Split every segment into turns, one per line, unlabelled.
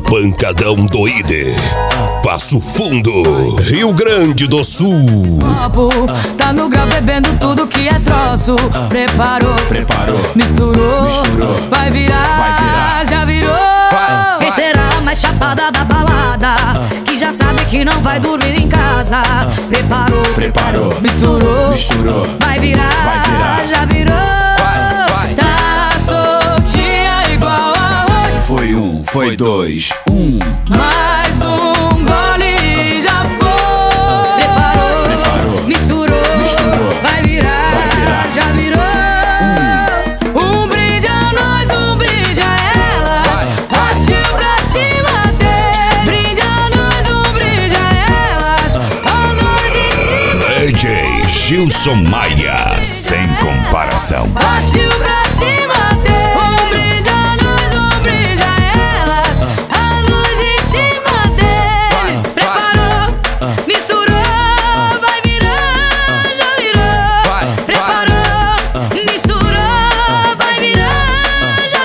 Pancadão Doide, Passo Fundo, Rio Grande do Sul.
Tá no grau bebendo tudo que é troço. Preparou, misturou, vai virar, já virou.
Quem será a mais chapada da balada, que já sabe que não vai dormir em casa? Preparou, misturou, vai virar, já virou.
Tá soltinha igual arroz.
Foi um, foi dois,
Mais um gole já foi.
Preparou, misturou, vai virar, já virou.
Um brinde a nós, um brinde a elas. Partiu pra cima dele. Brinde a nós, um brinde a elas. A nós em cima.
DJ Gilson Maia, sem comparação.
Partiu pra cima dele. Um brinde a nós, um brinde a elas. A luz em cima deles. Preparou, misturou, vai virar, já virou. Preparou, misturou, vai virar, já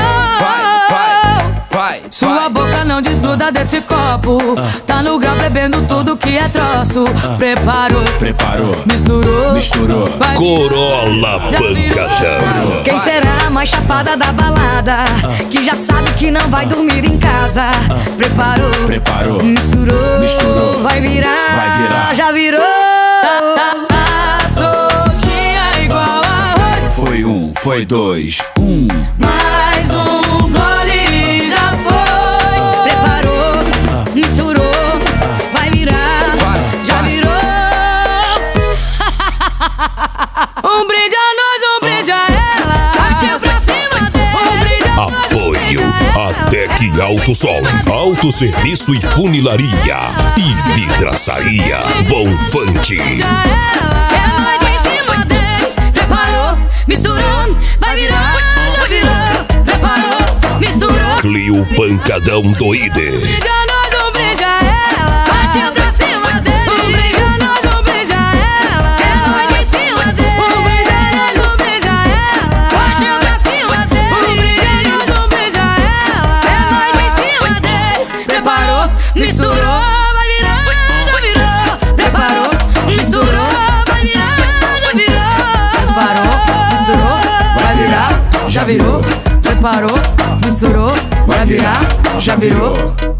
virou. Sua boca não desgruda desse copo. Tá no grau bebendo tudo que é troço. Preparou, misturou, vai
Corolla Pancadão.
Quem será a mais chapada da balada, que já sabe que não vai dormir em casa? Preparou, misturou, vai virar, já virou.
Tá soltinha igual arroz.
foi um, foi dois,
Mais um gole já foi.
Preparou, misturou, vai virar, já virou.
Um brinde a nós, um brinde a ela.
Partiu pra cima dele.
Um brinde a nós, um
Apoio
brinde a ela.
Adec Alto Sol, autosserviço e funilaria e vidraçaria Bonfante.
É nós em cima deles. Preparou, misturou, vai virar, já virou. Preparou, misturou,
Clio Pancadão Doide,
Brinde a nós, um brinde a ela.
partiu pra cima deles.
Um brinde a nós, um brinde a ela.
É nós em cima
Um
deles.
brinde a nós, um brinde a ela.
Partiu pra cima
Um
deles.
brinde a nós, um brinde a ela.
É nós em cima deles.
Preparou, misturou, vai virar, já virou. Preparou, misturou, vai virar, já virou. Preparou, misturou, vai virar, já virou. Preparou, misturou, vai virar, já virou.